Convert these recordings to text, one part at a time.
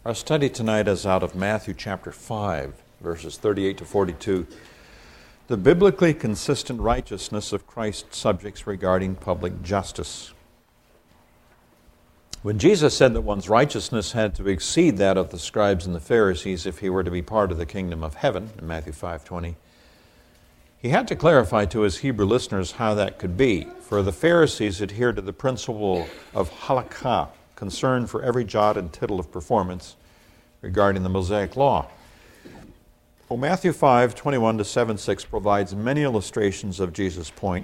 Our study tonight is out of Matthew chapter 5, verses 38 to 42. The biblically consistent righteousness of Christ's subjects regarding public justice. When Jesus said that one's righteousness had to exceed that of the scribes and the Pharisees if he were to be part of the kingdom of heaven, in Matthew 5:20, he had to clarify to his Hebrew listeners how that could be, for the Pharisees adhered to the principle of halakha, concern for every jot and tittle of performance regarding the Mosaic law. Well, Matthew 5:21 to 7:6 provides many illustrations of Jesus' point.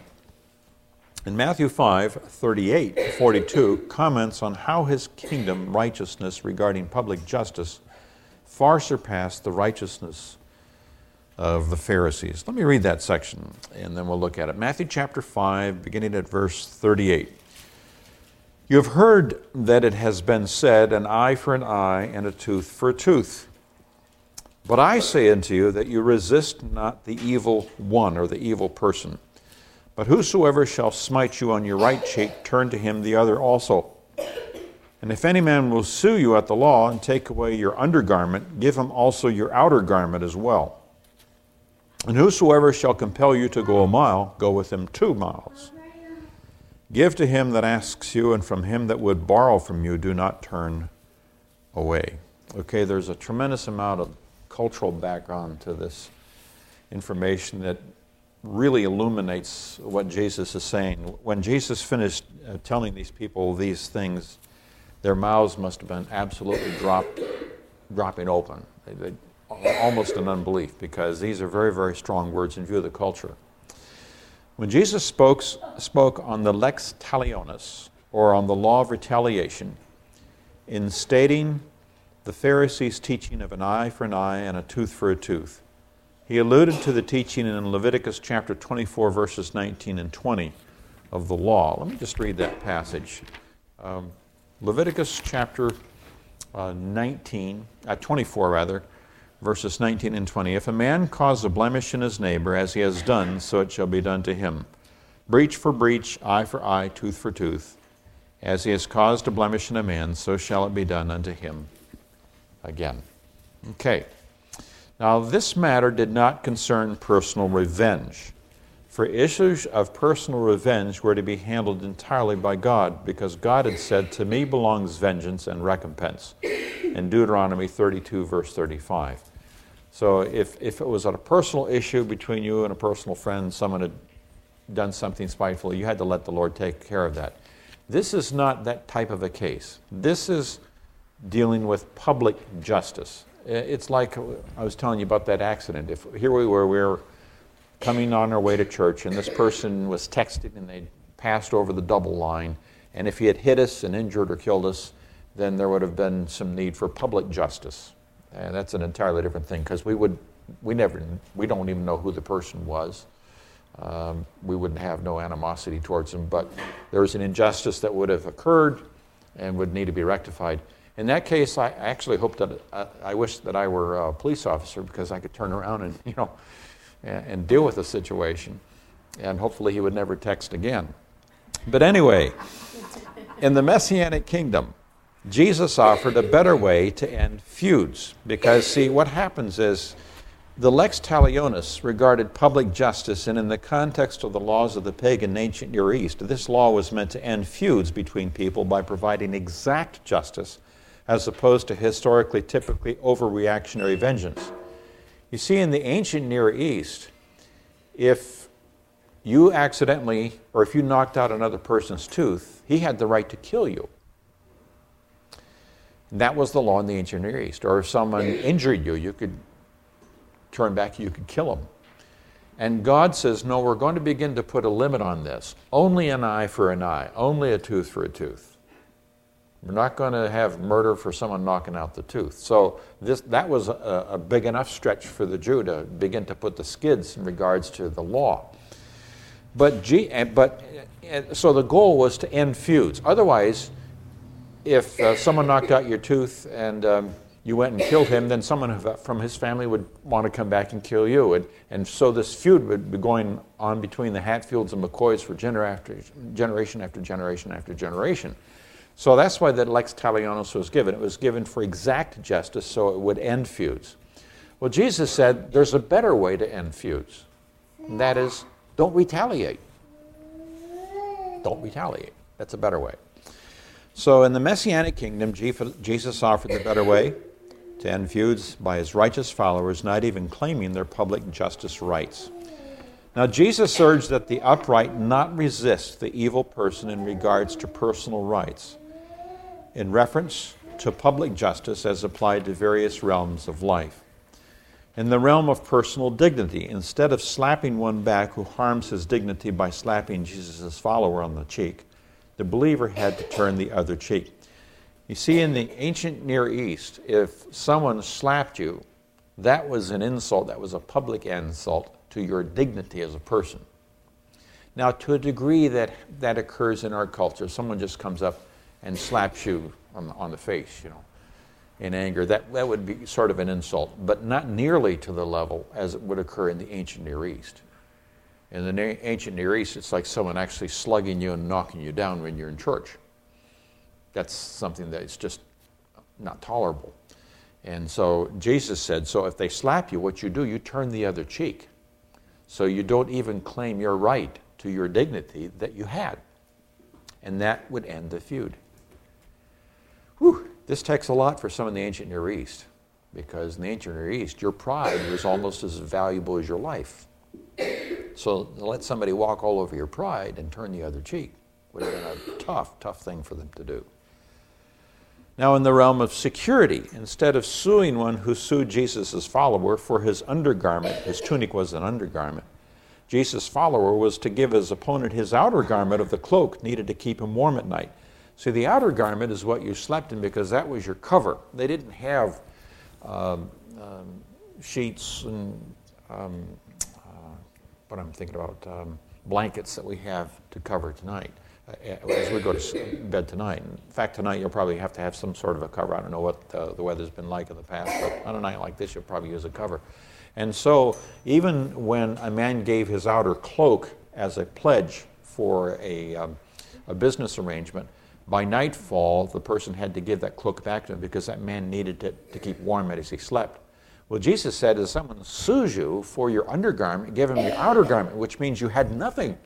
And Matthew 5:38 to 42 comments on how his kingdom righteousness regarding public justice far surpassed the righteousness of the Pharisees. Let me read that section, and then we'll look at it. Matthew chapter 5, beginning at verse 38. You have heard that it has been said, an eye for an eye and a tooth for a tooth. But I say unto you that you resist not the evil one or the evil person. But whosoever shall smite you on your right cheek, turn to him the other also. And if any man will sue you at the law and take away your undergarment, give him also your outer garment as well. And whosoever shall compel you to go a mile, go with him 2 miles. Give to him that asks you, and from him that would borrow from you, do not turn away. Okay, there's a tremendous amount of cultural background to this information that really illuminates what Jesus is saying. When Jesus finished telling these people these things, their mouths must have been absolutely dropping open. Almost in unbelief, because these are very, very strong words in view of the culture. When Jesus spoke on the lex talionis, or on the law of retaliation, in stating the Pharisees' teaching of an eye for an eye and a tooth for a tooth, he alluded to the teaching in Leviticus chapter 24, verses 19 and 20 of the law. Let me just read that passage. Leviticus chapter 24, verses 19 and 20. If a man cause a blemish in his neighbor, as he has done, so it shall be done to him. Breach for breach, eye for eye, tooth for tooth. As he has caused a blemish in a man, so shall it be done unto him again. Okay. Now, this matter did not concern personal revenge, for issues of personal revenge were to be handled entirely by God, because God had said, to me belongs vengeance and recompense, in Deuteronomy 32, verse 35. So if it was a personal issue between you and a personal friend, someone had done something spiteful, you had to let the Lord take care of that. This is not that type of a case. This is dealing with public justice. It's like I was telling you about that accident. If here we were coming on our way to church, and this person was texting and they passed over the double line, and if he had hit us and injured or killed us, then there would have been some need for public justice. And that's an entirely different thing, because we don't even know who the person was. We wouldn't have no animosity towards him, but there was an injustice that would have occurred and would need to be rectified. In that case, I actually hope that I wish that I were a police officer, because I could turn around and deal with the situation, and hopefully he would never text again. But anyway, in the Messianic kingdom, Jesus offered a better way to end feuds, because, see, what happens is the lex talionis regarded public justice, and in the context of the laws of the pagan ancient Near East, this law was meant to end feuds between people by providing exact justice as opposed to historically, typically overreactionary vengeance. You see, in the ancient Near East, if you accidentally, or if you knocked out another person's tooth, he had the right to kill you. That was the law in the ancient Near East. Or if someone injured you, you could turn back, you could kill them. And God says, no, we're going to begin to put a limit on this. Only an eye for an eye, only a tooth for a tooth. We're not going to have murder for someone knocking out the tooth. So that was a big enough stretch for the Jew to begin to put the skids in regards to the law. So the goal was to end feuds. Otherwise, if someone knocked out your tooth and you went and killed him, then someone from his family would want to come back and kill you. And so this feud would be going on between the Hatfields and McCoys for generation after generation after generation. So that's why that lex talionis was given. It was given for exact justice, so it would end feuds. Well, Jesus said there's a better way to end feuds, and that is, don't retaliate. Don't retaliate. That's a better way. So in the Messianic kingdom, Jesus offered the better way to end feuds by his righteous followers not even claiming their public justice rights. Now, Jesus urged that the upright not resist the evil person in regards to personal rights, in reference to public justice as applied to various realms of life. In the realm of personal dignity, instead of slapping one back who harms his dignity by slapping Jesus' follower on the cheek, the believer had to turn the other cheek. You see, in the ancient Near East, if someone slapped you, that was an insult, that was a public insult to your dignity as a person. Now, to a degree that occurs in our culture, someone just comes up and slaps you on the face, in anger, that would be sort of an insult, but not nearly to the level as it would occur in the ancient Near East. In the ancient Near East, it's like someone actually slugging you and knocking you down when you're in church. That's something that's just not tolerable. And so Jesus said, so if they slap you, what you do, you turn the other cheek. So you don't even claim your right to your dignity that you had. And that would end the feud. Whew. This takes a lot for some in the ancient Near East, because in the ancient Near East, your pride was almost as valuable as your life. So to let somebody walk all over your pride and turn the other cheek would have been a tough thing for them to do. Now, in the realm of security, instead of suing one who sued Jesus' follower for his undergarment, his tunic was an undergarment, Jesus' follower was to give his opponent his outer garment of the cloak needed to keep him warm at night. See, the outer garment is what you slept in because that was your cover. They didn't have sheets and what I'm thinking about, blankets that we have to cover tonight as we go to bed tonight. In fact, tonight you'll probably have to have some sort of a cover. I don't know what the weather's been like in the past, but on a night like this, you'll probably use a cover. And so even when a man gave his outer cloak as a pledge for a business arrangement, by nightfall, the person had to give that cloak back to him because that man needed it to keep warm as he slept. Well, Jesus said, if someone sues you for your undergarment, give him your outer garment, which means you had nothing.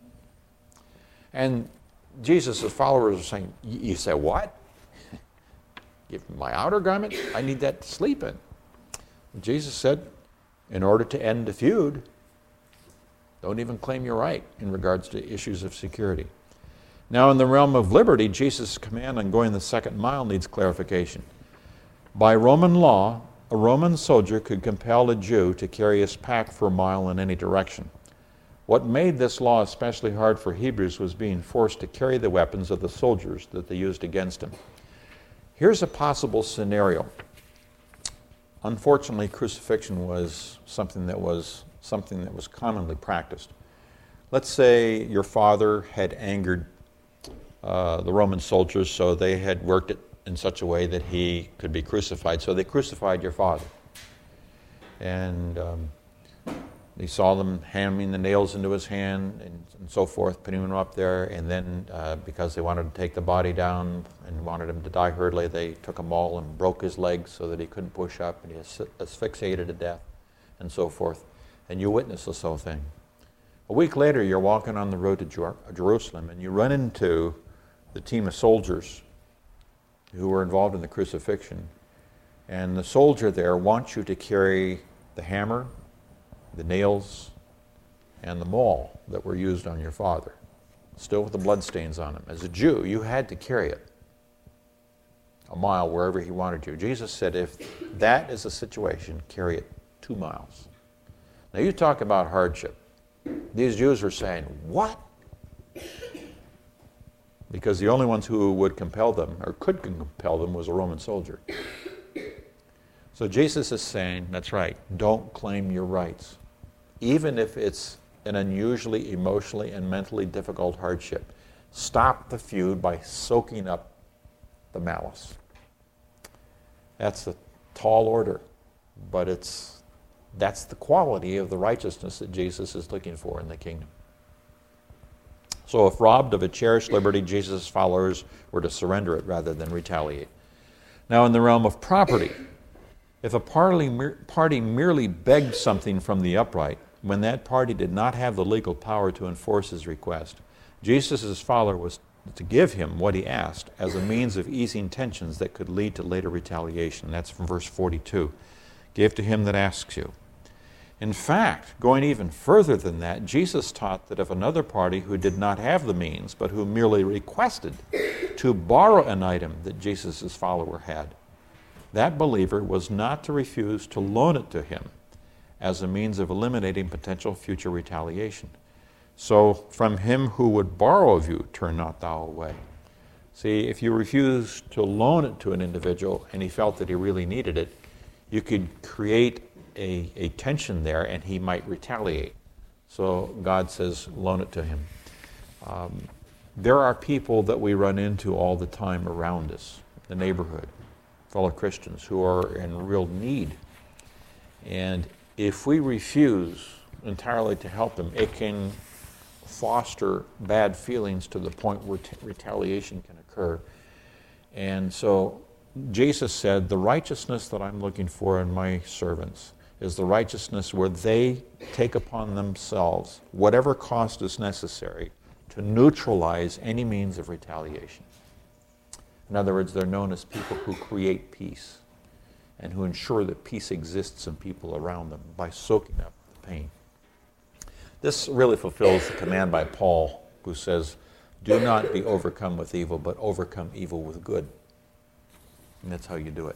And Jesus' followers are saying, you say, what? Give me my outer garment? I need that to sleep in. And Jesus said, in order to end the feud, don't even claim your right in regards to issues of security. Now, in the realm of liberty, Jesus' command on going the second mile needs clarification. By Roman law, a Roman soldier could compel a Jew to carry his pack for a mile in any direction. What made this law especially hard for Hebrews was being forced to carry the weapons of the soldiers that they used against him. Here's a possible scenario. Unfortunately, crucifixion was something that was commonly practiced. Let's say your father had angered the Roman soldiers, so they had worked it in such a way that he could be crucified. So they crucified your father. And they saw them hammering the nails into his hand and so forth, putting him up there. And then because they wanted to take the body down and wanted him to die hurriedly, they took him all and broke his legs so that he couldn't push up, and he asphyxiated to death and so forth. And you witness this whole thing. A week later, you're walking on the road to Jerusalem, and you run into the team of soldiers who were involved in the crucifixion. And the soldier there wants you to carry the hammer, the nails, and the maul that were used on your father, still with the bloodstains on them. As a Jew, you had to carry it a mile wherever he wanted you. Jesus said, if that is a situation, carry it 2 miles. Now you talk about hardship. These Jews were saying, what? Because the only ones who would compel them, or could compel them, was a Roman soldier. So Jesus is saying, that's right, don't claim your rights. Even if it's an unusually emotionally and mentally difficult hardship. Stop the feud by soaking up the malice. That's a tall order, but that's the quality of the righteousness that Jesus is looking for in the kingdom. So if robbed of a cherished liberty, Jesus' followers were to surrender it rather than retaliate. Now in the realm of property, if a party merely begged something from the upright, when that party did not have the legal power to enforce his request, Jesus' follower was to give him what he asked as a means of easing tensions that could lead to later retaliation. That's from verse 42. Give to him that asks you. In fact, going even further than that, Jesus taught that if another party who did not have the means, but who merely requested to borrow an item that Jesus' follower had, that believer was not to refuse to loan it to him as a means of eliminating potential future retaliation. So from him who would borrow of you, turn not thou away. See, if you refuse to loan it to an individual and he felt that he really needed it, you could create a tension there and he might retaliate. So God says, loan it to him. There are people that we run into all the time around us, the neighborhood, fellow Christians who are in real need. And if we refuse entirely to help them, it can foster bad feelings to the point where retaliation can occur. And so Jesus said, the righteousness that I'm looking for in my servants is the righteousness where they take upon themselves whatever cost is necessary to neutralize any means of retaliation. In other words, they're known as people who create peace and who ensure that peace exists in people around them by soaking up the pain. This really fulfills the command by Paul, who says, do not be overcome with evil, but overcome evil with good. And that's how you do it.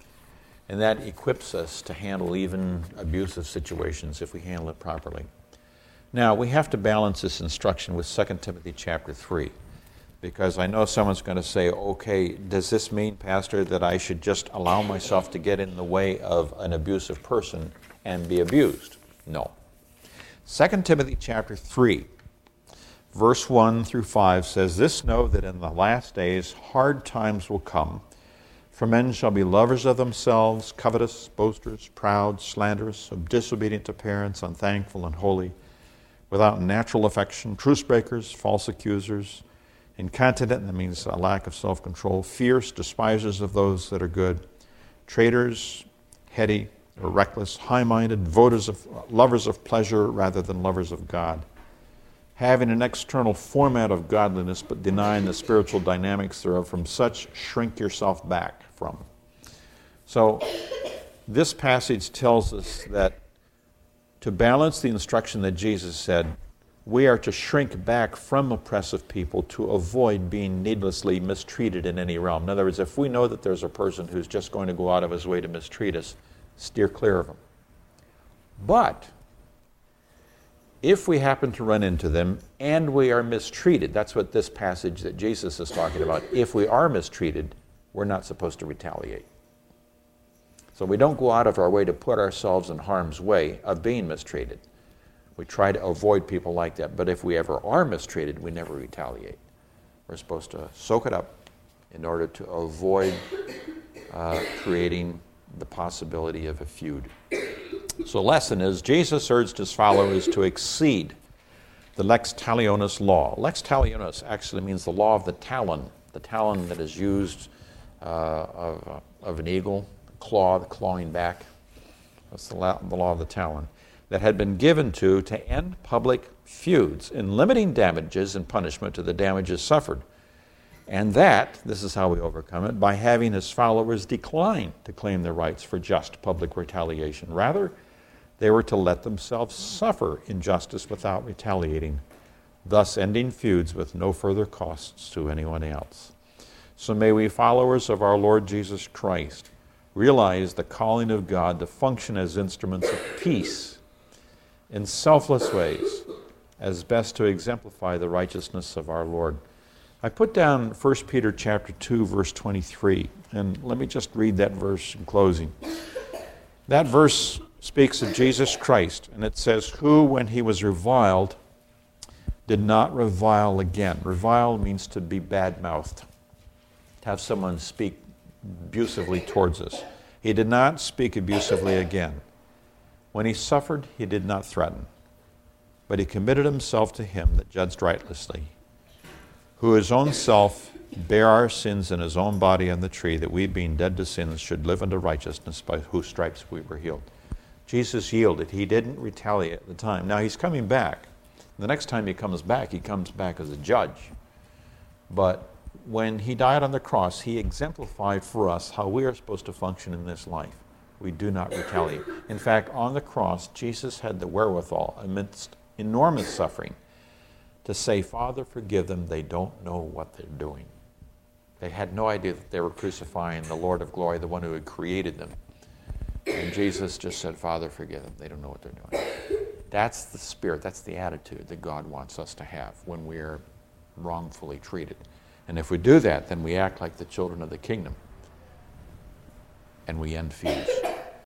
And that equips us to handle even abusive situations if we handle it properly. Now, we have to balance this instruction with 2 Timothy chapter 3, because I know someone's going to say, okay, does this mean, Pastor, that I should just allow myself to get in the way of an abusive person and be abused? No. 2 Timothy chapter 3, verse 1 through 5 says, this know that in the last days hard times will come, for men shall be lovers of themselves, covetous, boasters, proud, slanderous, disobedient to parents, unthankful, unholy, without natural affection, truce breakers, false accusers, incontinent, that means a lack of self-control, fierce, despisers of those that are good, traitors, heady, or reckless, high-minded, lovers of pleasure rather than lovers of God, having an external format of godliness but denying the spiritual dynamics thereof. From such shrink yourself back from. So this passage tells us that to balance the instruction that Jesus said, we are to shrink back from oppressive people to avoid being needlessly mistreated in any realm. In other words, if we know that there's a person who's just going to go out of his way to mistreat us, steer clear of them. But if we happen to run into them and we are mistreated, that's what this passage that Jesus is talking about, if we are mistreated, we're not supposed to retaliate. So we don't go out of our way to put ourselves in harm's way of being mistreated. We try to avoid people like that, but if we ever are mistreated, we never retaliate. We're supposed to soak it up in order to avoid creating the possibility of a feud. So the lesson is, Jesus urged his followers to exceed the lex talionis law. Lex talionis actually means the law of the talon that is used of an eagle, the clawing back. That's the law of the talon that had been given to end public feuds in limiting damages and punishment to the damages suffered. And this is how we overcome it, by having his followers decline to claim their rights for just public retaliation. Rather, they were to let themselves suffer injustice without retaliating, thus ending feuds with no further costs to anyone else. So may we, followers of our Lord Jesus Christ, realize the calling of God to function as instruments of peace in selfless ways, as best to exemplify the righteousness of our Lord. I put down 1 Peter chapter 2, verse 23, and let me just read that verse in closing. That verse speaks of Jesus Christ, and it says, who, when he was reviled, did not revile again. Revile means to be bad-mouthed, to have someone speak abusively towards us. He did not speak abusively again. When he suffered, he did not threaten, but he committed himself to him that judged righteously, who his own self bare our sins in his own body on the tree, that we, being dead to sins, should live unto righteousness, by whose stripes we were healed. Jesus yielded. He didn't retaliate at the time. Now he's coming back. The next time he comes back as a judge. But when he died on the cross, he exemplified for us how we are supposed to function in this life. We do not retaliate. In fact, on the cross, Jesus had the wherewithal, amidst enormous suffering, to say, Father, forgive them, they don't know what they're doing. They had no idea that they were crucifying the Lord of glory, the one who had created them. And Jesus just said, Father, forgive them, they don't know what they're doing. That's the spirit, that's the attitude that God wants us to have when we're wrongfully treated. And if we do that, then we act like the children of the kingdom, and we end feuds.